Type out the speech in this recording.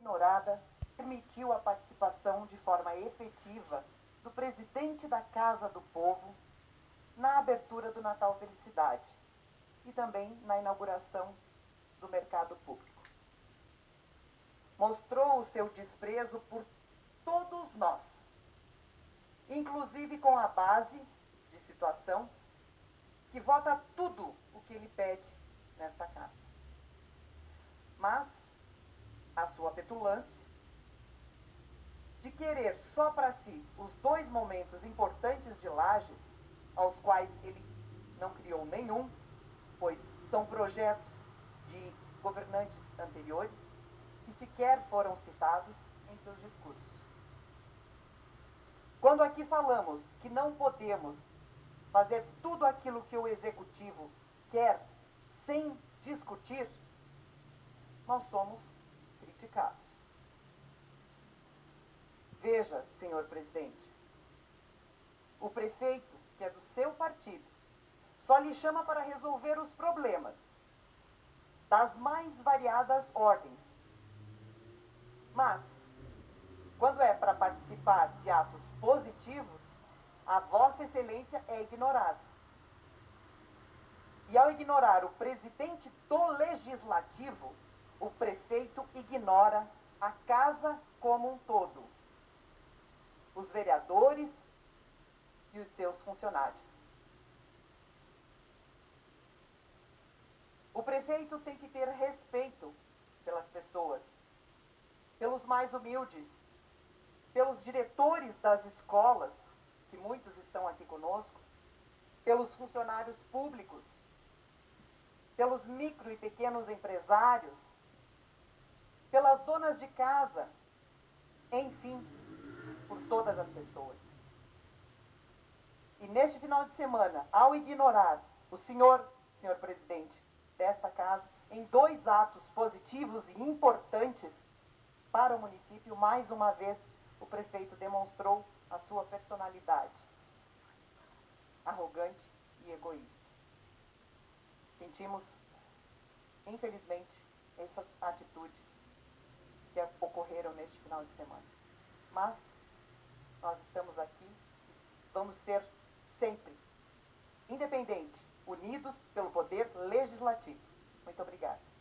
ignorada permitiu a participação de forma efetiva do presidente da Casa do Povo na abertura do Natal Felicidade e também na inauguração do mercado público. Mostrou o seu desprezo por todos nós, inclusive com a base de situação que vota tudo o que ele pede nesta casa. Mas a sua petulância de querer só para si os dois momentos importantes de Lages, aos quais ele não criou nenhum, pois são projetos de governantes anteriores que sequer foram citados em seus discursos. Quando aqui falamos que não podemos fazer tudo aquilo que o executivo quer sem discutir, nós somos criticados. Veja, senhor presidente, o prefeito, que é do seu partido, só lhe chama para resolver os problemas das mais variadas ordens. Mas, quando é para participar de atos positivos, a Vossa Excelência é ignorado. E ao ignorar o presidente do Legislativo, o prefeito ignora a casa como um todo, os vereadores e os seus funcionários. O prefeito tem que ter respeito pelas pessoas, pelos mais humildes, pelos diretores das escolas, que muitos estão aqui conosco, pelos funcionários públicos, pelos micro e pequenos empresários, pelas donas de casa, enfim, por todas as pessoas. E neste final de semana, ao ignorar o senhor presidente desta casa, em dois atos positivos e importantes para o município, mais uma vez o prefeito demonstrou a sua personalidade arrogante e egoísta. Sentimos, infelizmente, essas atitudes que ocorreram neste final de semana. Mas nós estamos aqui e vamos ser sempre independentes, unidos pelo poder legislativo. Muito obrigada.